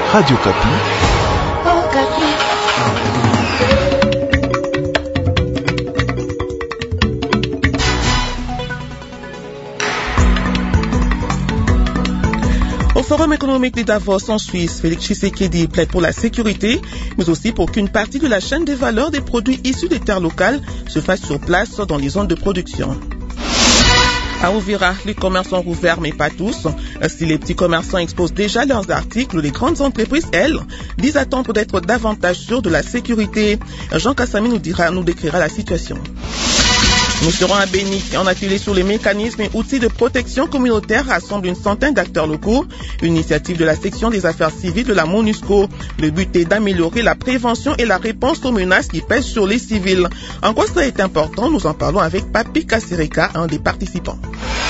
Radio Kapi. Au Forum économique de Davos en Suisse, Félix Tshisekedi plaide pour la sécurité, mais aussi pour qu'une partie de la chaîne de valeur des produits issus des terres locales se fasse sur place dans les zones de production. À Uvira, les commerces sont rouverts, mais pas tous. Si les petits commerçants exposent déjà leurs articles, les grandes entreprises, elles, disent attendre d'être davantage sûres de la sécurité. Jean Kassami nous décrira la situation. Nous serons à Béni. Un atelier sur les mécanismes et outils de protection communautaire rassemble une centaine d'acteurs locaux. Une initiative de la section des affaires civiles de la MONUSCO. Le but est d'améliorer la prévention et la réponse aux menaces qui pèsent sur les civils. En quoi cela est important? Nous en parlons avec Papi Kassirika, un des participants.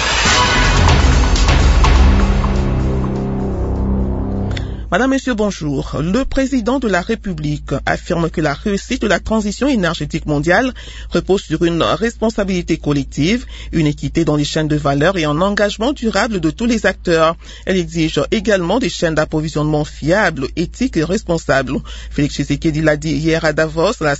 Madame, Monsieur, bonjour. Le président de la République affirme que la réussite de la transition énergétique mondiale repose sur une responsabilité collective, une équité dans les chaînes de valeur et un engagement durable de tous les acteurs. Elle exige également des chaînes d'approvisionnement fiables, éthiques et responsables. Félix Tshisekedi l'a dit hier à Davos, la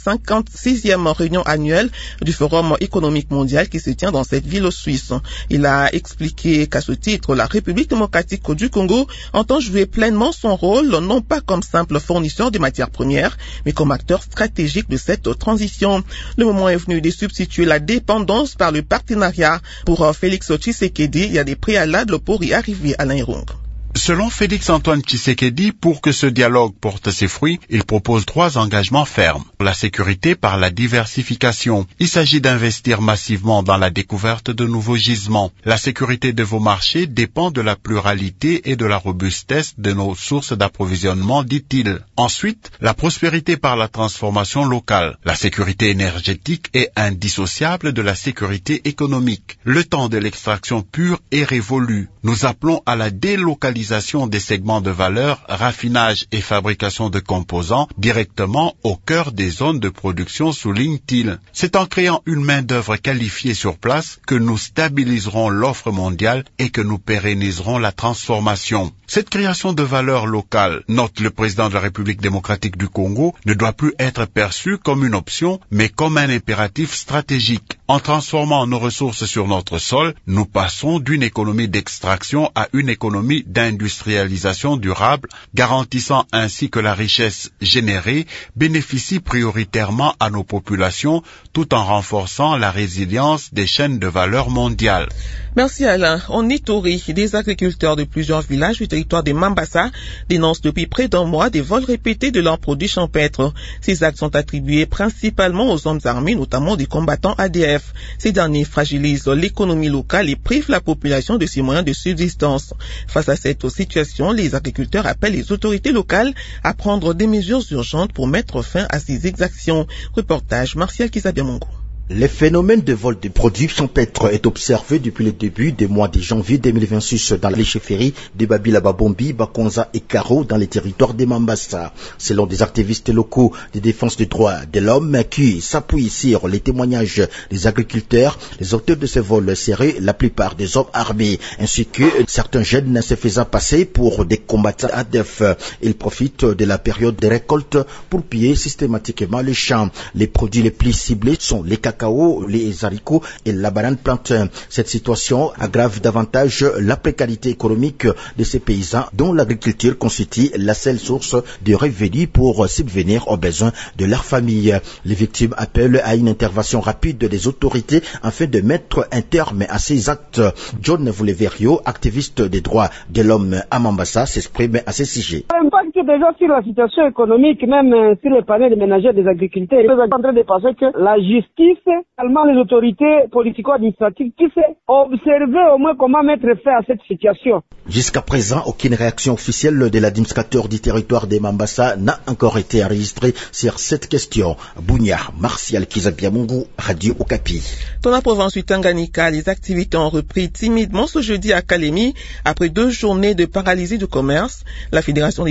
56e réunion annuelle du Forum économique mondial qui se tient dans cette ville suisse. Il a expliqué qu'à ce titre, la République démocratique du Congo entend jouer pleinement son rôle, non pas comme simple fournisseur de matières premières, mais comme acteur stratégique de cette transition. Le moment est venu de substituer la dépendance par le partenariat. Pour Félix Tshisekedi, il y a des préalables pour y arriver à l'Aïrong. Selon Félix-Antoine Tshisekedi, pour que ce dialogue porte ses fruits, il propose 3 engagements fermes. La sécurité par la diversification. Il s'agit d'investir massivement dans la découverte de nouveaux gisements. La sécurité de vos marchés dépend de la pluralité et de la robustesse de nos sources d'approvisionnement, dit-il. Ensuite, la prospérité par la transformation locale. La sécurité énergétique est indissociable de la sécurité économique. Le temps de l'extraction pure est révolu. Nous appelons à la délocalisation des segments de valeur, raffinage et fabrication de composants directement au cœur des zones de production, souligne-t-il. C'est en créant une main-d'œuvre qualifiée sur place que nous stabiliserons l'offre mondiale et que nous pérenniserons la transformation. Cette création de valeur locale, note le président de la République démocratique du Congo, ne doit plus être perçue comme une option, mais comme un impératif stratégique. En transformant nos ressources sur notre sol, nous passons d'une économie d'extraction à une économie d'industrialisation durable, garantissant ainsi que la richesse générée bénéficie prioritairement à nos populations, tout en renforçant la résilience des chaînes de valeur mondiales. Merci Alain. En Ituri, des agriculteurs de plusieurs villages du territoire de Mambasa dénoncent depuis près d'un mois des vols répétés de leurs produits champêtres. Ces actes sont attribués principalement aux hommes armés, notamment des combattants ADF. Ces derniers fragilisent l'économie locale et privent la population de ses moyens de subsistance. Face à cette situation, les agriculteurs appellent les autorités locales à prendre des mesures urgentes pour mettre fin à ces exactions. Reportage Martial Kizabiamongo. Le phénomène de vol de produits champêtres est observé depuis le début des mois de janvier 2026 dans les chefferies de Babila Babombi, Bakonza et Karo dans les territoires de Mambasa. Selon des activistes locaux de défense des droits de l'homme qui s'appuient sur les témoignages des agriculteurs, les auteurs de ces vols seraient la plupart des hommes armés, ainsi que certains jeunes se faisant passer pour des combattants ADF. Ils profitent de la période de récolte pour piller systématiquement les champs. Les produits les plus ciblés sont les cacao, les haricots et la banane plantain. Cette situation aggrave davantage la précarité économique de ces paysans dont l'agriculture constitue la seule source de revenus pour subvenir aux besoins de leur famille. Les victimes appellent à une intervention rapide des autorités afin de mettre un terme à ces actes. John Vouleverio, activiste des droits de l'homme à Mambasa, s'exprime à ce sujet. L'impact déjà sur la situation économique, même sur les panels ménagers des agriculteurs, ils sont en train de penser que la justice, également les autorités politico-administratives, qui sait observer au moins comment mettre fin à cette situation. Jusqu'à présent, aucune réaction officielle de l'administrateur du territoire de Mambasa n'a encore été enregistrée sur cette question. Bounia, Martial Kizabiamungu, Radio Okapi. Dans la province du Tanganyika, les activités ont repris timidement ce jeudi à Kalemi après 2 journées de paralysie du commerce. La Fédération des entreprises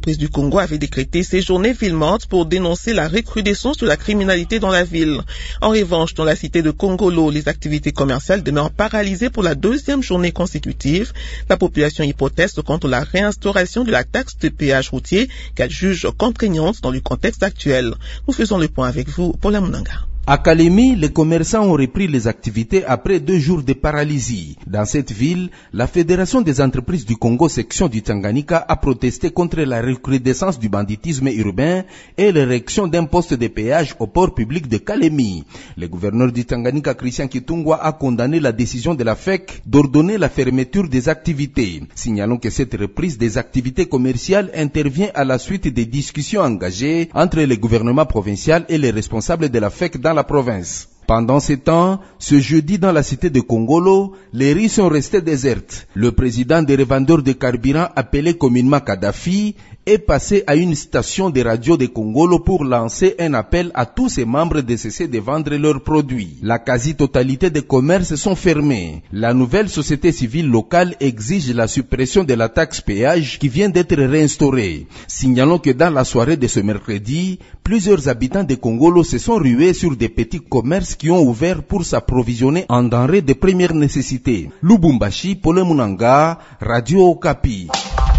entreprises du Congo avaient décrété ces journées ville morte pour dénoncer la recrudescence de la criminalité dans la ville. En revanche, dans la cité de Kongolo, les activités commerciales demeurent paralysées pour la deuxième journée consécutive. La population y proteste contre la réinstauration de la taxe de péage routier qu'elle juge contraignante dans le contexte actuel. Nous faisons le point avec vous, Paula Munanga. À Kalemi, les commerçants ont repris les activités après 2 jours de paralysie. Dans cette ville, la Fédération des entreprises du Congo section du Tanganyika a protesté contre la recrudescence du banditisme urbain et l'érection d'un poste de péage au port public de Kalemi. Le gouverneur du Tanganyika, Christian Kitungwa, a condamné la décision de la FEC d'ordonner la fermeture des activités. Signalons que cette reprise des activités commerciales intervient à la suite des discussions engagées entre le gouvernement provincial et les responsables de la FEC dans la province. Pendant ce temps, ce jeudi dans la cité de Kongolo, les rues sont restées désertes. Le président des revendeurs de carburant, appelé communément Kadhafi, est passé à une station de radio de Kongolo pour lancer un appel à tous ses membres de cesser de vendre leurs produits. La quasi-totalité des commerces sont fermés. La nouvelle société civile locale exige la suppression de la taxe péage qui vient d'être réinstaurée. Signalons que dans la soirée de ce mercredi, plusieurs habitants de Kongolo se sont rués sur des petits commerces qui ont ouvert pour s'approvisionner en denrées de première nécessité. Lubumbashi, Paul Munanga, Radio Okapi.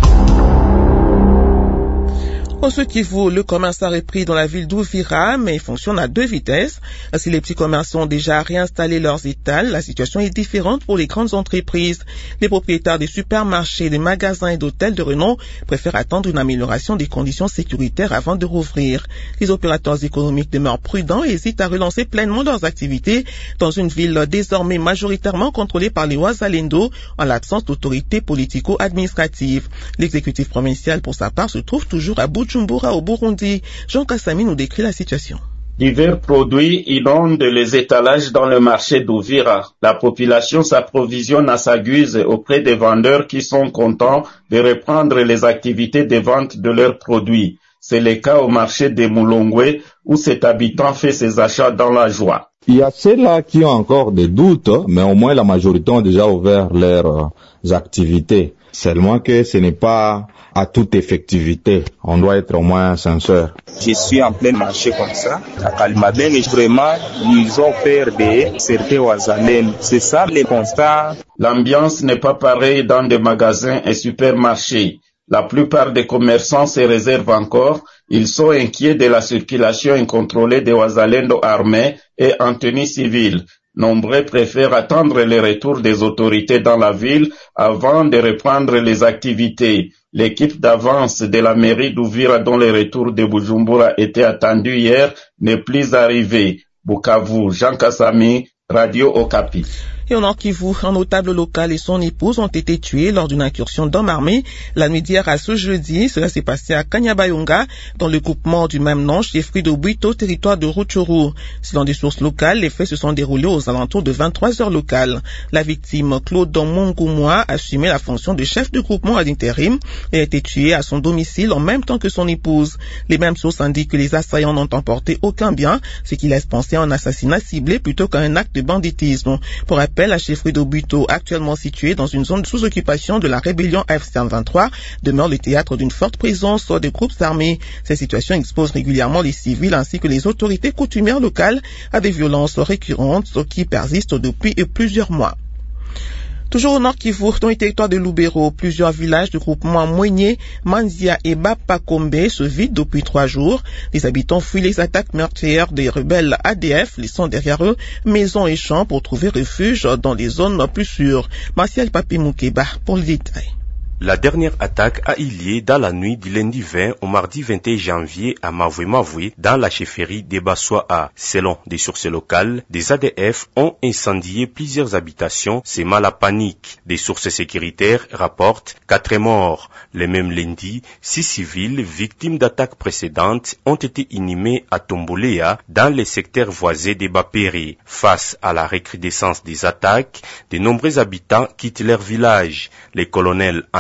Au Sud Kivu, le commerce a repris dans la ville d'Uvira, mais fonctionne à 2 vitesses. Si les petits commerçants ont déjà réinstallé leurs étals, la situation est différente pour les grandes entreprises. Les propriétaires des supermarchés, des magasins et d'hôtels de renom préfèrent attendre une amélioration des conditions sécuritaires avant de rouvrir. Les opérateurs économiques demeurent prudents et hésitent à relancer pleinement leurs activités dans une ville désormais majoritairement contrôlée par les Wazalendo en l'absence d'autorité politico-administrative. L'exécutif provincial, pour sa part, se trouve toujours à Bujumbura au Burundi. Jean Kassami nous décrit la situation. Divers produits inondent les étalages dans le marché d'Uvira. La population s'approvisionne à sa guise auprès des vendeurs qui sont contents de reprendre les activités de vente de leurs produits. C'est le cas au marché de Mulongwe où cet habitant fait ses achats dans la joie. Il y a ceux-là qui ont encore des doutes, mais au moins la majorité ont déjà ouvert leurs activités. Seulement que ce n'est pas à toute effectivité. On doit être au moins sincère. Je suis en plein marché comme ça, à Kalimaben, et vraiment, ils ont peur de certains Wazalendo. C'est ça le constat. L'ambiance n'est pas pareille dans des magasins et supermarchés. La plupart des commerçants se réservent encore. Ils sont inquiets de la circulation incontrôlée des Wazalendo armés et en tenue civile. Nombreux préfèrent attendre le retour des autorités dans la ville avant de reprendre les activités. L'équipe d'avance de la mairie d'Uvira dont le retour de Bujumbura était attendu hier n'est plus arrivé. Bukavu, Jean Kassami, Radio Okapi. Et au Nord Kivu, un notable local et son épouse ont été tués lors d'une incursion d'hommes armés la nuit d'hier à ce jeudi. Cela s'est passé à Kanyabayonga, dans le groupement du même nom, chef-lieu de Buito, territoire de Rutshuru. Selon des sources locales, les faits se sont déroulés aux alentours de 23 heures locales. La victime, Claude Mongoumoua, assumait la fonction de chef de groupement à l'intérim et a été tué à son domicile en même temps que son épouse. Les mêmes sources indiquent que les assaillants n'ont emporté aucun bien, ce qui laisse penser à un assassinat ciblé plutôt qu'à un acte de banditisme. Pour rappel, la chefferie de Buito, actuellement située dans une zone sous occupation de la rébellion FC-23, demeure le théâtre d'une forte présence de groupes armés. Cette situation expose régulièrement les civils ainsi que les autorités coutumières locales à des violences récurrentes qui persistent depuis plusieurs mois. Toujours au Nord Kivu, dans le territoire de Lubero, plusieurs villages du groupement Mouigné, Manzia et Bapakombe se vident depuis 3 jours. Les habitants fuient les attaques meurtrières des rebelles ADF, laissant derrière eux maisons et champs pour trouver refuge dans les zones plus sûres. Martial Papi Moukeba pour le détail. La dernière attaque a eu lieu dans la nuit du lundi 20 au mardi 21 janvier à Mavoué, dans la chefferie des Bassoa. Selon des sources locales, des ADF ont incendié plusieurs habitations, sémant la panique. Des sources sécuritaires rapportent 4 morts. Le même lundi, 6 civils victimes d'attaques précédentes ont été inhumés à Tombolea, dans les secteurs voisins des Bapéry. Face à la recrudescence des attaques, de nombreux habitants quittent leur village. Les colonels en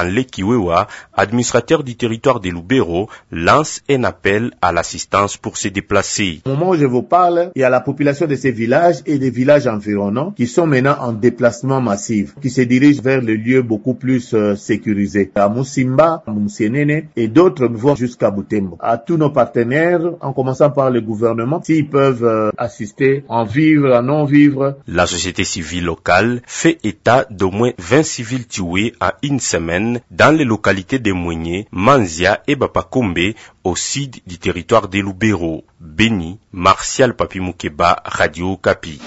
Stanley Kiwewa, administrateur du territoire de Lubero, lance un appel à l'assistance pour se déplacer. Au moment où je vous parle, il y a la population de ces villages et des villages environnants qui sont maintenant en déplacement massif, qui se dirigent vers les lieux beaucoup plus sécurisés. À Musimba, à Musienene et d'autres vont jusqu'à Butembo. À tous nos partenaires, en commençant par le gouvernement, s'ils peuvent assister en vivre, en non-vivre. La société civile locale fait état d'au moins 20 civils tués en une semaine dans les localités de Mouigné, Manzia et Bapakombe au sud du territoire de Lubero. Béni, Martial Papi Moukeba, Radio Kapi.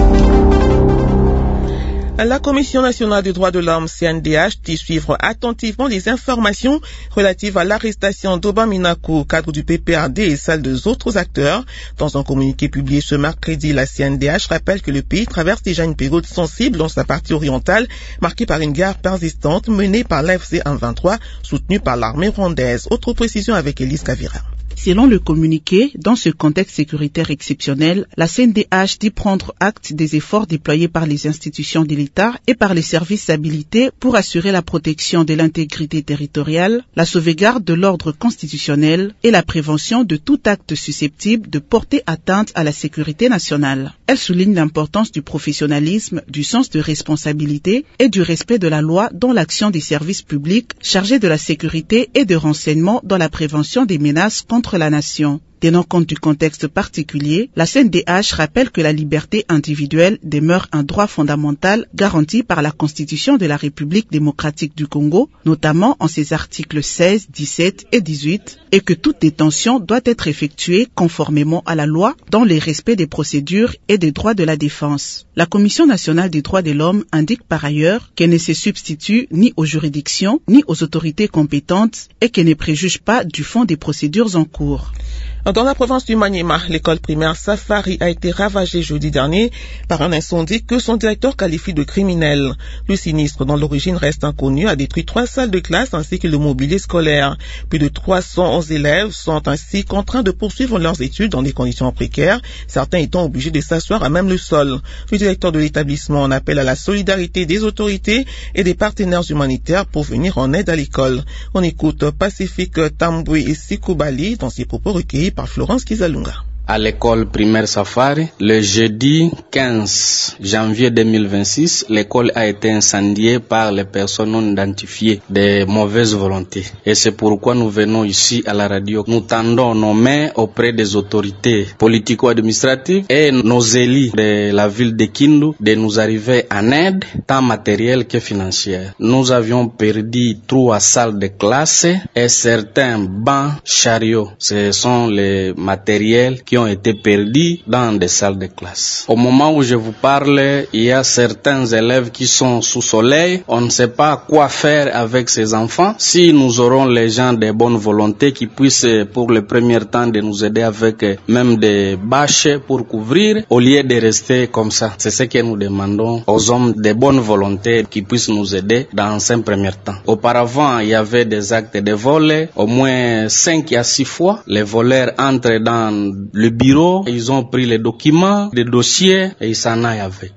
La Commission nationale des droits de l'homme, CNDH, dit suivre attentivement les informations relatives à l'arrestation d'Oba Minaku, cadre du PPRD et celles des autres acteurs. Dans un communiqué publié ce mercredi, la CNDH rappelle que le pays traverse déjà une période sensible dans sa partie orientale, marquée par une guerre persistante menée par l'AFC M23, soutenue par l'armée rwandaise. Autre précision avec Elise Kavira. Selon le communiqué, dans ce contexte sécuritaire exceptionnel, la CNDH dit prendre acte des efforts déployés par les institutions de l'État et par les services habilités pour assurer la protection de l'intégrité territoriale, la sauvegarde de l'ordre constitutionnel et la prévention de tout acte susceptible de porter atteinte à la sécurité nationale. Elle souligne l'importance du professionnalisme, du sens de responsabilité et du respect de la loi dans l'action des services publics chargés de la sécurité et de renseignement dans la prévention des menaces contre la nation. Tenant compte du contexte particulier, la CNDH rappelle que la liberté individuelle demeure un droit fondamental garanti par la Constitution de la République démocratique du Congo, notamment en ses articles 16, 17 et 18, et que toute détention doit être effectuée conformément à la loi dans le respect des procédures et des droits de la défense. La Commission nationale des droits de l'homme indique par ailleurs qu'elle ne se substitue ni aux juridictions ni aux autorités compétentes et qu'elle ne préjuge pas du fond des procédures en cours. Dans la province du Maniema, l'école primaire Safari a été ravagée jeudi dernier par un incendie que son directeur qualifie de criminel. Le sinistre, dont l'origine reste inconnue, a détruit 3 salles de classe ainsi que le mobilier scolaire. Plus de 311 élèves sont ainsi contraints de poursuivre leurs études dans des conditions précaires, certains étant obligés de s'asseoir à même le sol. Le directeur de l'établissement en appelle à la solidarité des autorités et des partenaires humanitaires pour venir en aide à l'école. On écoute Pacifique Tamboué et Sikoubali dans ses propos recueillis par Florence Kizalunga. À l'école primaire Safari, le jeudi 15 janvier 2026, l'école a été incendiée par les personnes non identifiées de mauvaise volonté. Et c'est pourquoi nous venons ici à la radio. Nous tendons nos mains auprès des autorités politico-administratives et nos élus de la ville de Kindu de nous arriver en aide, tant matérielle que financière. Nous avions perdu 3 salles de classe et certains bancs chariots. Ce sont les matériels qui ont été perdus dans des salles de classe. Au moment où je vous parle, il y a certains élèves qui sont sous soleil. On ne sait pas quoi faire avec ces enfants. Si nous aurons les gens de bonne volonté qui puissent pour le premier temps de nous aider avec même des bâches pour couvrir, au lieu de rester comme ça. C'est ce que nous demandons aux hommes de bonne volonté qui puissent nous aider dans un premier temps. Auparavant, il y avait des actes de vol, au moins 5 à 6 fois. Les voleurs entrent dans le bureau, ils ont pris les documents, les dossiers et ils s'en aillent avec.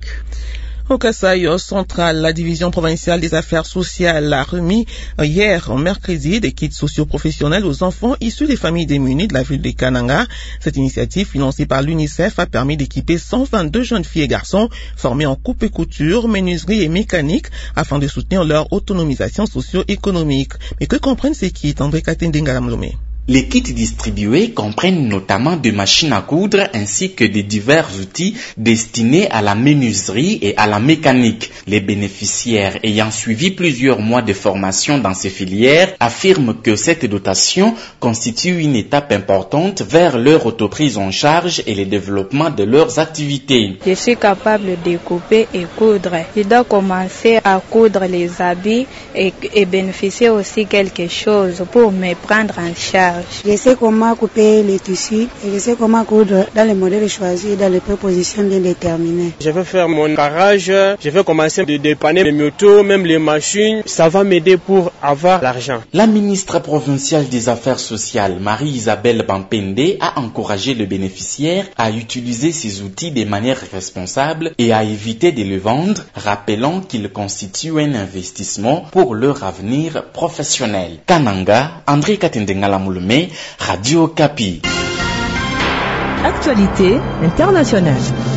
Au Kasaï central, la division provinciale des affaires sociales a remis hier, mercredi, des kits socio-professionnels aux enfants issus des familles démunies de la ville de Kananga. Cette initiative, financée par l'UNICEF, a permis d'équiper 122 jeunes filles et garçons formés en coupe et couture, menuiserie et mécanique afin de soutenir leur autonomisation socio-économique. Mais que comprennent ces kits, André Katendengalamlome? Les kits distribués comprennent notamment des machines à coudre ainsi que de divers outils destinés à la menuiserie et à la mécanique. Les bénéficiaires ayant suivi plusieurs mois de formation dans ces filières affirment que cette dotation constitue une étape importante vers leur autoprise en charge et le développement de leurs activités. Je suis capable de couper et coudre. Je dois commencer à coudre les habits et bénéficier aussi quelque chose pour me prendre en charge. charge. Je sais comment couper les tissus et je sais comment coudre dans les modèles choisis, dans les prépositions bien déterminées. Je vais faire mon garage, je vais commencer de dépanner les motos, même les machines. Ça va m'aider pour avoir l'argent. La ministre provinciale des Affaires sociales, Marie-Isabelle Bampende, a encouragé le bénéficiaire à utiliser ces outils de manière responsable et à éviter de les vendre, rappelant qu'ils constituent un investissement pour leur avenir professionnel. Kananga, André Katendengala Moulumé, Radio Kapi. Actualité internationale.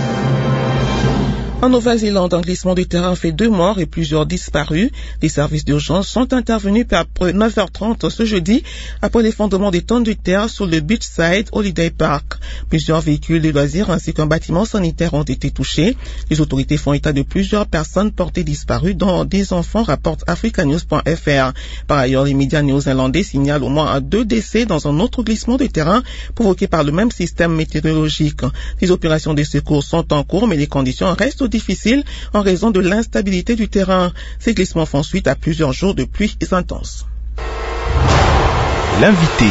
En Nouvelle-Zélande, un glissement de terrain fait 2 morts et plusieurs disparus. Les services d'urgence sont intervenus après 9h30 ce jeudi après l'effondrement des tonnes de terre sur le Beachside Holiday Park. Plusieurs véhicules de loisirs ainsi qu'un bâtiment sanitaire ont été touchés. Les autorités font état de plusieurs personnes portées disparues, dont des enfants, rapporte africanews.fr. Par ailleurs, les médias néo-zélandais signalent au moins 2 décès dans un autre glissement de terrain provoqué par le même système météorologique. Les opérations de secours sont en cours, mais les conditions restent difficile en raison de l'instabilité du terrain. Ces glissements font suite à plusieurs jours de pluies intenses. L'invité.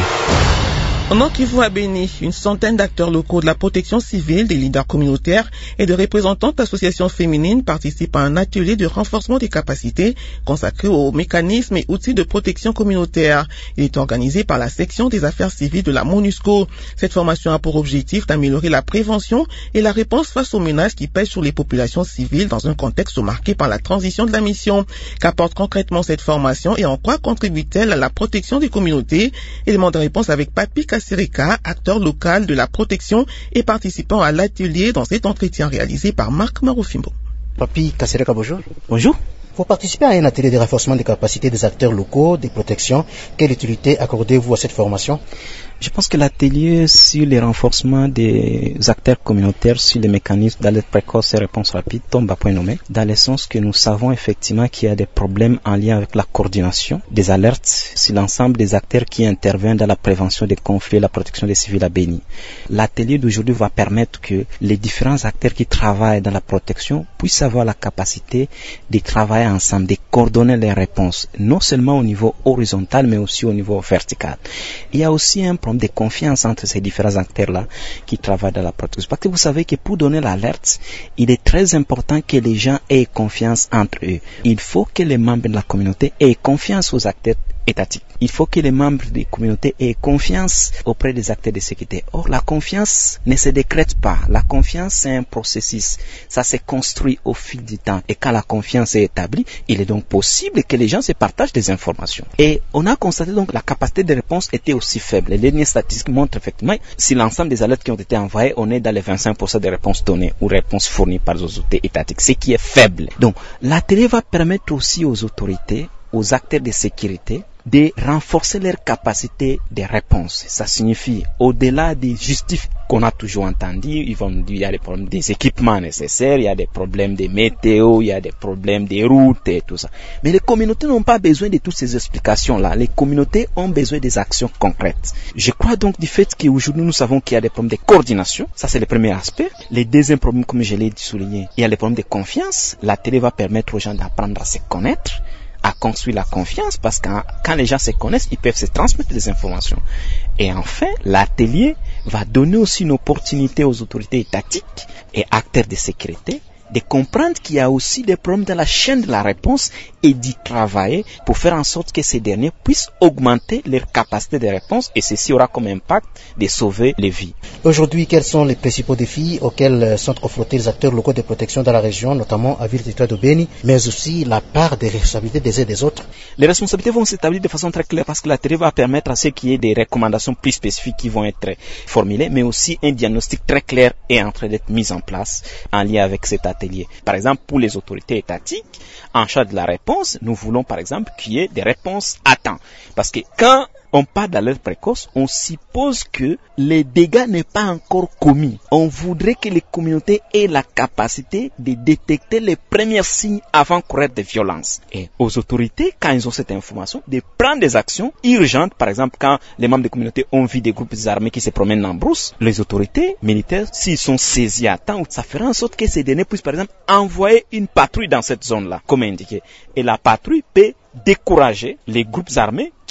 En Nord Kivu à Béni, une centaine d'acteurs locaux de la protection civile, des leaders communautaires et de représentantes d'associations féminines participent à un atelier de renforcement des capacités consacré aux mécanismes et outils de protection communautaire. Il est organisé par la section des affaires civiles de la MONUSCO. Cette formation a pour objectif d'améliorer la prévention et la réponse face aux menaces qui pèsent sur les populations civiles dans un contexte marqué par la transition de la mission. Qu'apporte concrètement cette formation et en quoi contribue-t-elle à la protection des communautés? Élément de réponse avec Papi Kassirika, acteur local de la protection et participant à l'atelier dans cet entretien réalisé par Marc Marofimbo. Papi Kassirika, bonjour. Bonjour. Pour participer à un atelier de renforcement des capacités des acteurs locaux de protection, quelle utilité accordez-vous à cette formation? Je pense que l'atelier sur le renforcement des acteurs communautaires sur les mécanismes d'alerte précoce et réponse rapide tombe à point nommé, dans le sens que nous savons effectivement qu'il y a des problèmes en lien avec la coordination des alertes sur l'ensemble des acteurs qui interviennent dans la prévention des conflits et la protection des civils à Béni. L'atelier d'aujourd'hui va permettre que les différents acteurs qui travaillent dans la protection puissent avoir la capacité de travailler ensemble, de coordonner les réponses, non seulement au niveau horizontal, mais aussi au niveau vertical. Il y a aussi un problème de confiance entre ces différents acteurs-là qui travaillent dans la protection. Parce que vous savez que pour donner l'alerte, il est très important que les gens aient confiance entre eux. Il faut que les membres de la communauté aient confiance aux acteurs étatiques. Il faut que les membres des communautés aient confiance auprès des acteurs de sécurité. Or, la confiance ne se décrète pas. La confiance, c'est un processus. Ça se construit au fil du temps. Et quand la confiance est établie, il est donc possible que les gens se partagent des informations. Et on a constaté donc que la capacité de réponse était aussi faible. Les dernières statistiques montrent effectivement, si l'ensemble des alertes qui ont été envoyées, on est dans les 25% des réponses données ou réponses fournies par les autorités étatiques, ce qui est faible. Donc, l'atelier va permettre aussi aux autorités, aux acteurs de sécurité, de renforcer leur capacité de réponse. Ça signifie, au-delà des justifs qu'on a toujours entendus, ils vont nous dire il y a des problèmes des équipements nécessaires, il y a des problèmes de météo, il y a des problèmes des routes et tout ça. Mais les communautés n'ont pas besoin de toutes ces explications-là. Les communautés ont besoin des actions concrètes. Je crois donc du fait qu'aujourd'hui nous savons qu'il y a des problèmes de coordination. Ça, c'est le premier aspect. Le deuxième problème, comme je l'ai souligné, il y a les problèmes de confiance. La télé va permettre aux gens d'apprendre à se connaître, à construire la confiance, parce que quand les gens se connaissent, ils peuvent se transmettre des informations. Et enfin, l'atelier va donner aussi une opportunité aux autorités étatiques et acteurs de sécurité de comprendre qu'il y a aussi des problèmes dans la chaîne de la réponse et d'y travailler pour faire en sorte que ces derniers puissent augmenter leur capacité de réponse, et ceci aura comme impact de sauver les vies. Aujourd'hui, quels sont les principaux défis auxquels sont confrontés les acteurs locaux de protection dans la région, notamment à Ville-Territoire de Béni, mais aussi la part des responsabilités des uns et des autres? Les responsabilités vont s'établir de façon très claire parce que l'atelier va permettre à ce qu'il y ait des recommandations plus spécifiques qui vont être formulées, mais aussi un diagnostic très clair est en train d'être mis en place en lien avec cet atelier. Par exemple, pour les autorités étatiques, en charge de la réponse, nous voulons par exemple qu'il y ait des réponses à temps. Parce que quand on parle d'alerte précoce, on suppose que les dégâts n'est pas encore commis. On voudrait que les communautés aient la capacité de détecter les premiers signes avant courir de violence. Et aux autorités, quand ils ont cette information, de prendre des actions urgentes. Par exemple, quand les membres des communautés ont vu des groupes armés qui se promènent en brousse, les autorités militaires, s'ils sont saisis à temps, ça fera en sorte que ces derniers puissent, par exemple, envoyer une patrouille dans cette zone-là, comme indiqué. Et la patrouille peut décourager les groupes armés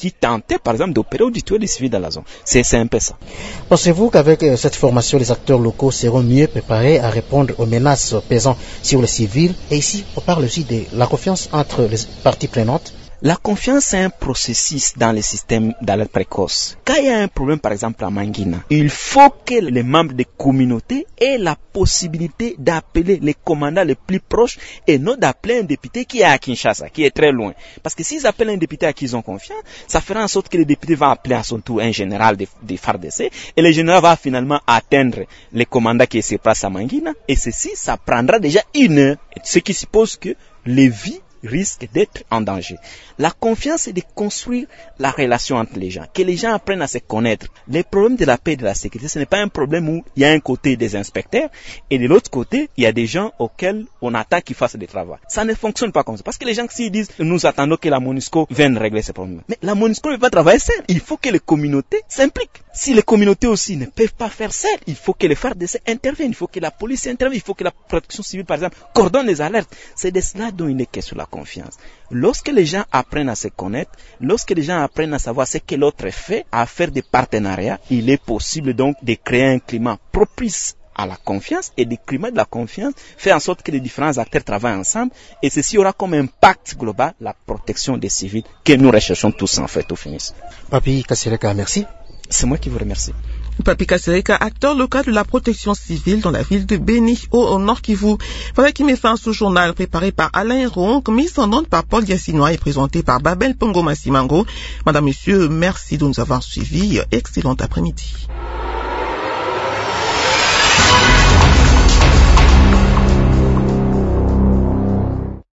qui tentaient par exemple d'opérer ou de tuer les civils dans la zone. C'est un peu ça. Pensez-vous qu'avec cette formation, les acteurs locaux seront mieux préparés à répondre aux menaces pesant sur les civils? Et ici, on parle aussi de la confiance entre les parties prenantes. La confiance, c'est un processus dans les systèmes d'alerte précoce. Quand il y a un problème, par exemple, à Mangina, il faut que les membres des communautés aient la possibilité d'appeler les commandants les plus proches et non d'appeler un député qui est à Kinshasa, qui est très loin. Parce que s'ils appellent un député à qui ils ont confiance, ça fera en sorte que le député va appeler à son tour un général des FARDC et le général va finalement atteindre les commandants qui est sur place à Mangina et ceci, ça prendra déjà 1 heure. Ce qui suppose que les vies risque d'être en danger. La confiance, c'est de construire la relation entre les gens, que les gens apprennent à se connaître. Les problèmes de la paix et de la sécurité, ce n'est pas un problème où il y a un côté des inspecteurs et de l'autre côté, il y a des gens auxquels on attend qu'ils fassent des travaux. Ça ne fonctionne pas comme ça. Parce que les gens, s'ils disent, nous attendons que la MONUSCO vienne régler ces problèmes. Mais la MONUSCO ne peut pas travailler seule. Il faut que les communautés s'impliquent. Si les communautés aussi ne peuvent pas faire seul, il faut que les FARDC interviennent, il faut que la police intervienne, il faut que la protection civile, par exemple, coordonne les alertes. C'est de cela dont il est question, la confiance. Lorsque les gens apprennent à se connaître, lorsque les gens apprennent à savoir ce que l'autre fait, à faire des partenariats, il est possible donc de créer un climat propice à la confiance, et le climat de la confiance fait en sorte que les différents acteurs travaillent ensemble et ceci aura comme impact global la protection des civils que nous recherchons tous en fait au finish. Papi Kasereka, merci. C'est moi qui vous remercie. Papi Kasereka, acteur local de la protection civile dans la ville de Béni, au Nord Kivu. Voilà qui met fin à ce journal préparé par Alain Ronc, mis en onde par Paul Yassinois et présenté par Babel Pongo Massimango. Madame, Monsieur, merci de nous avoir suivis. Excellent après-midi.